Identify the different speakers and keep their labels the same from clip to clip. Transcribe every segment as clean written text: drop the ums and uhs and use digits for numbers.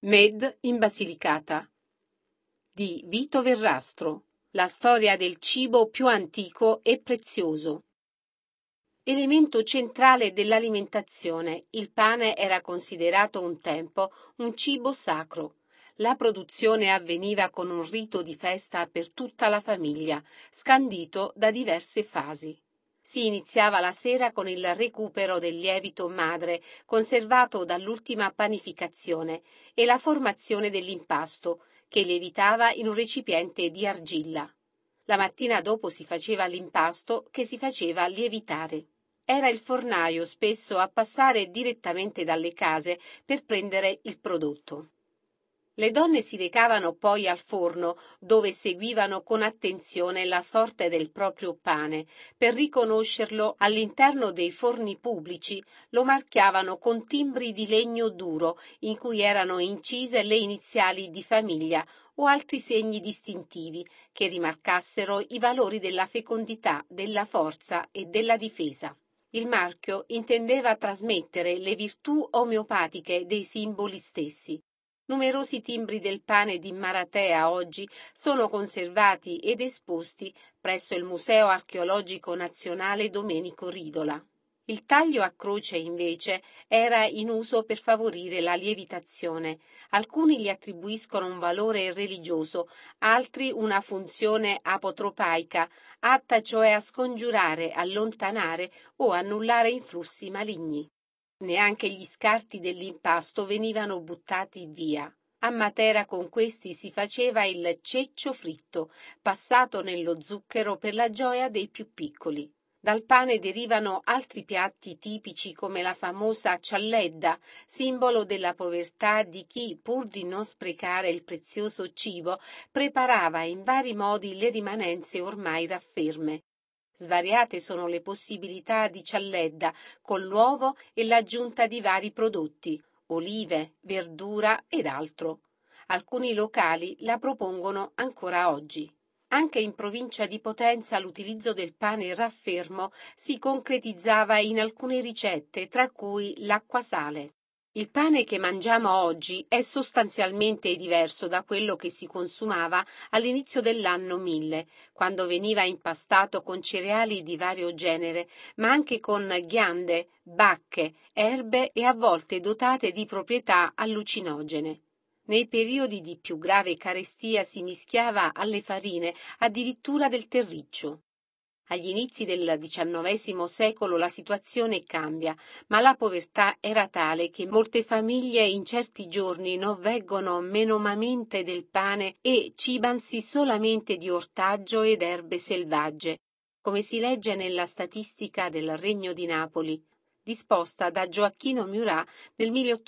Speaker 1: Med in Basilicata di Vito Verrastro. La storia del cibo più antico e prezioso. Elemento centrale dell'alimentazione, il pane era considerato un tempo un cibo sacro. La produzione avveniva con un rito di festa per tutta la famiglia, scandito da diverse fasi. Si iniziava la sera con il recupero del lievito madre conservato dall'ultima panificazione e la formazione dell'impasto, che lievitava in un recipiente di argilla. La mattina dopo si faceva l'impasto che si faceva lievitare. Era il fornaio spesso a passare direttamente dalle case per prendere il prodotto. Le donne si recavano poi al forno, dove seguivano con attenzione la sorte del proprio pane. Per riconoscerlo all'interno dei forni pubblici lo marchiavano con timbri di legno duro in cui erano incise le iniziali di famiglia o altri segni distintivi che rimarcassero i valori della fecondità, della forza e della difesa. Il marchio intendeva trasmettere le virtù omeopatiche dei simboli stessi. Numerosi timbri del pane di Maratea oggi sono conservati ed esposti presso il Museo Archeologico Nazionale Domenico Ridola. Il taglio a croce, invece, era in uso per favorire la lievitazione. Alcuni gli attribuiscono un valore religioso, altri una funzione apotropaica, atta cioè a scongiurare, allontanare o annullare influssi maligni. Neanche gli scarti dell'impasto venivano buttati via. A Matera con questi si faceva il ceccio fritto, passato nello zucchero per la gioia dei più piccoli. Dal pane derivano altri piatti tipici come la famosa cialledda, simbolo della povertà di chi, pur di non sprecare il prezioso cibo, preparava in vari modi le rimanenze ormai rafferme. Svariate sono le possibilità di cialledda con l'uovo e l'aggiunta di vari prodotti, olive, verdura ed altro. Alcuni locali la propongono ancora oggi. Anche in provincia di Potenza l'utilizzo del pane raffermo si concretizzava in alcune ricette, tra cui l'acquasale. Il pane che mangiamo oggi è sostanzialmente diverso da quello che si consumava all'inizio dell'anno 1000, quando veniva impastato con cereali di vario genere, ma anche con ghiande, bacche, erbe e a volte dotate di proprietà allucinogene. Nei periodi di più grave carestia si mischiava alle farine addirittura del terriccio. Agli inizi del XIX secolo la situazione cambia, ma la povertà era tale che molte famiglie in certi giorni non veggono menomamente del pane e cibansi solamente di ortaggio ed erbe selvagge, come si legge nella statistica del Regno di Napoli, disposta da Gioacchino Murat nel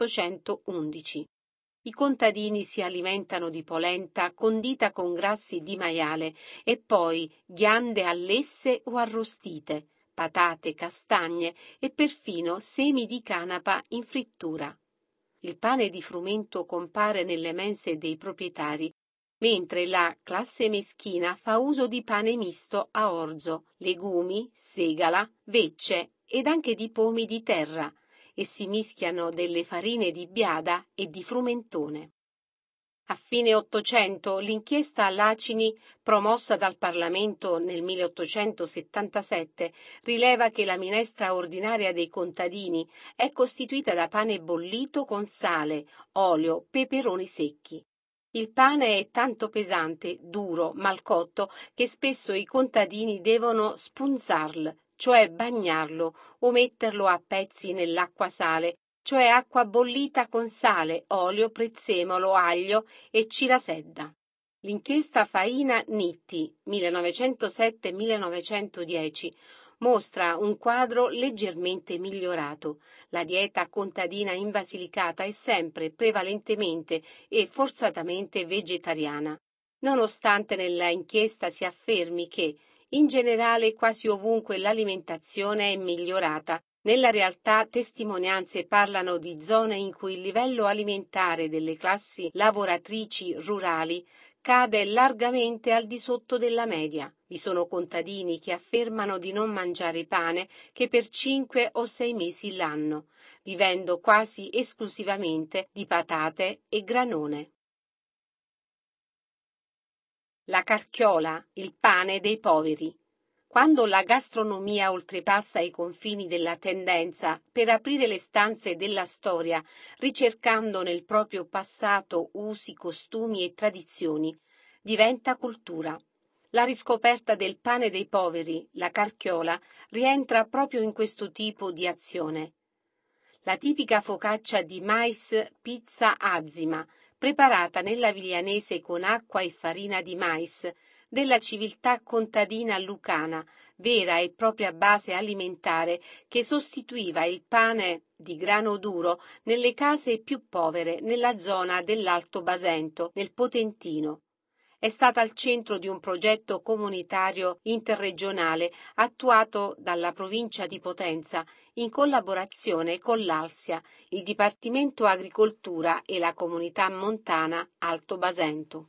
Speaker 1: 1811. I contadini si alimentano di polenta condita con grassi di maiale e poi ghiande allesse o arrostite, patate, castagne e perfino semi di canapa in frittura. Il pane di frumento compare nelle mense dei proprietari, mentre la classe meschina fa uso di pane misto a orzo, legumi, segala, vecce ed anche di pomi di terra, e si mischiano delle farine di biada e di frumentone. A fine Ottocento l'inchiesta Lacini, promossa dal Parlamento nel 1877, rileva che la minestra ordinaria dei contadini è costituita da pane bollito con sale, olio, peperoni secchi. Il pane è tanto pesante, duro, mal cotto, che spesso i contadini devono spunzarlo, cioè bagnarlo, o metterlo a pezzi nell'acqua sale, cioè acqua bollita con sale, olio, prezzemolo, aglio e cirasedda. L'inchiesta Faina-Nitti, 1907-1910, mostra un quadro leggermente migliorato. La dieta contadina in Basilicata è sempre prevalentemente e forzatamente vegetariana, nonostante nella inchiesta si affermi che, in generale, quasi ovunque l'alimentazione è migliorata. Nella realtà testimonianze parlano di zone in cui il livello alimentare delle classi lavoratrici rurali cade largamente al di sotto della media. Vi sono contadini che affermano di non mangiare pane che per 5 o 6 mesi l'anno, vivendo quasi esclusivamente di patate e granone. La carchiola, il pane dei poveri. Quando la gastronomia oltrepassa i confini della tendenza per aprire le stanze della storia, ricercando nel proprio passato usi, costumi e tradizioni, diventa cultura. La riscoperta del pane dei poveri, la carchiola, rientra proprio in questo tipo di azione. La tipica focaccia di mais pizza azima, preparata nella Viglianese con acqua e farina di mais, della civiltà contadina lucana, vera e propria base alimentare che sostituiva il pane di grano duro nelle case più povere nella zona dell'Alto Basento, nel Potentino. È stata al centro di un progetto comunitario interregionale attuato dalla provincia di Potenza in collaborazione con l'ALSIA, il Dipartimento Agricoltura e la Comunità Montana Alto Basento.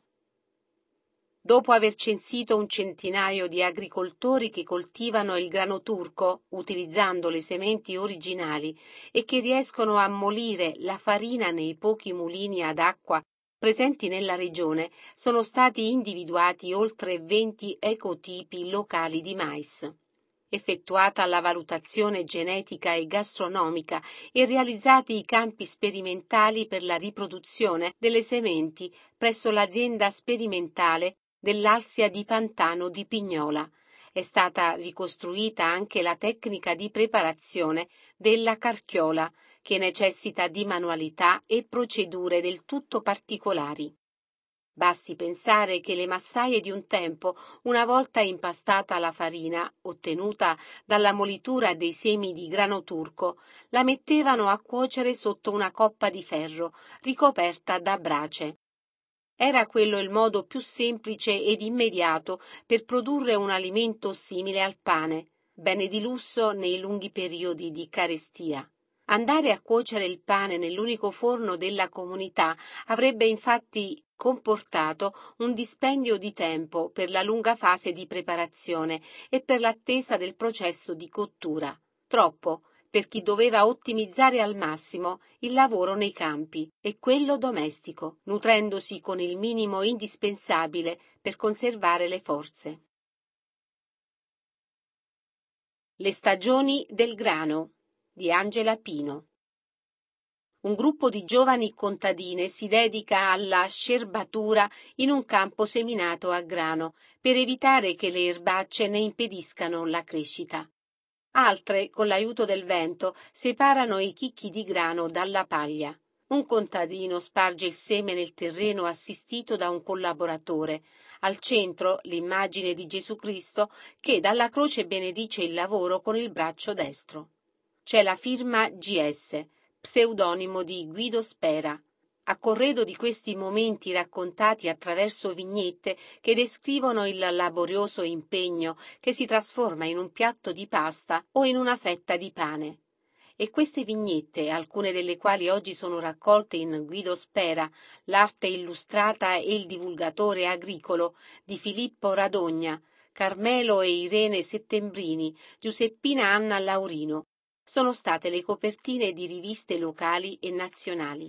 Speaker 1: Dopo aver censito un centinaio di agricoltori che coltivano il grano turco utilizzando le sementi originali e che riescono a molire la farina nei pochi mulini ad acqua presenti nella regione, sono stati individuati oltre 20 ecotipi locali di mais. Effettuata la valutazione genetica e gastronomica e realizzati i campi sperimentali per la riproduzione delle sementi presso l'azienda sperimentale dell'Alsia di Pantano di Pignola. È stata ricostruita anche la tecnica di preparazione della carchiola, che necessita di manualità e procedure del tutto particolari. Basti pensare che le massaie di un tempo, una volta impastata la farina, ottenuta dalla molitura dei semi di grano turco, la mettevano a cuocere sotto una coppa di ferro, ricoperta da brace. Era quello il modo più semplice ed immediato per produrre un alimento simile al pane, bene di lusso nei lunghi periodi di carestia. Andare a cuocere il pane nell'unico forno della comunità avrebbe infatti comportato un dispendio di tempo per la lunga fase di preparazione e per l'attesa del processo di cottura. Troppo per chi doveva ottimizzare al massimo il lavoro nei campi e quello domestico, nutrendosi con il minimo indispensabile per conservare le forze. Le stagioni del grano di Angela Pino. Un gruppo di giovani contadine si dedica alla scerbatura in un campo seminato a grano per evitare che le erbacce ne impediscano la crescita. Altre, con l'aiuto del vento, separano i chicchi di grano dalla paglia. Un contadino sparge il seme nel terreno assistito da un collaboratore. Al centro l'immagine di Gesù Cristo che dalla croce benedice il lavoro con il braccio destro. C'è la firma GS, pseudonimo di Guido Spera. A corredo di questi momenti raccontati attraverso vignette che descrivono il laborioso impegno che si trasforma in un piatto di pasta o in una fetta di pane. E queste vignette, alcune delle quali oggi sono raccolte in Guido Spera, l'arte illustrata e il divulgatore agricolo, di Filippo Radogna, Carmelo e Irene Settembrini, Giuseppina Anna Laurino, sono state le copertine di riviste locali e nazionali.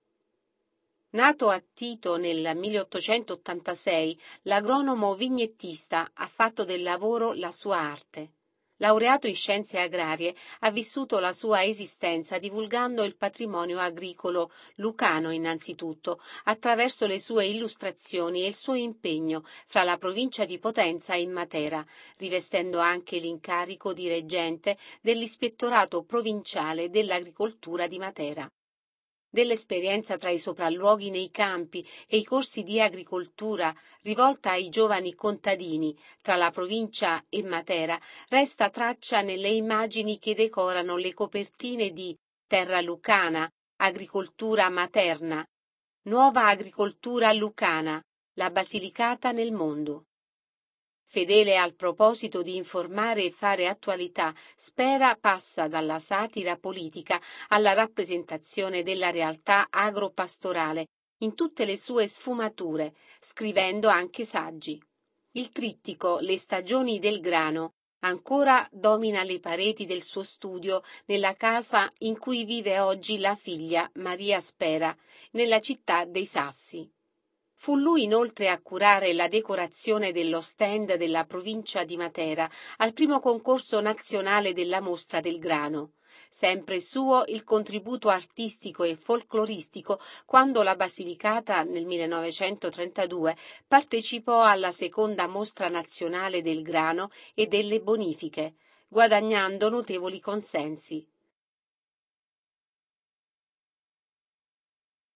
Speaker 1: Nato a Tito nel 1886, l'agronomo vignettista ha fatto del lavoro la sua arte. Laureato in scienze agrarie, ha vissuto la sua esistenza divulgando il patrimonio agricolo lucano innanzitutto, attraverso le sue illustrazioni e il suo impegno fra la provincia di Potenza e Matera, rivestendo anche l'incarico di reggente dell'Ispettorato Provinciale dell'Agricoltura di Matera. Dell'esperienza tra i sopralluoghi nei campi e i corsi di agricoltura rivolta ai giovani contadini tra la provincia e Matera resta traccia nelle immagini che decorano le copertine di Terra Lucana, Agricoltura Materna, Nuova Agricoltura Lucana, la Basilicata nel mondo. Fedele al proposito di informare e fare attualità, Spera passa dalla satira politica alla rappresentazione della realtà agropastorale in tutte le sue sfumature, scrivendo anche saggi. Il trittico Le stagioni del grano ancora domina le pareti del suo studio nella casa in cui vive oggi la figlia Maria Spera, nella città dei Sassi. Fu lui inoltre a curare la decorazione dello stand della provincia di Matera al primo concorso nazionale della Mostra del Grano. Sempre suo il contributo artistico e folcloristico quando la Basilicata nel 1932 partecipò alla seconda Mostra nazionale del grano e delle bonifiche, guadagnando notevoli consensi.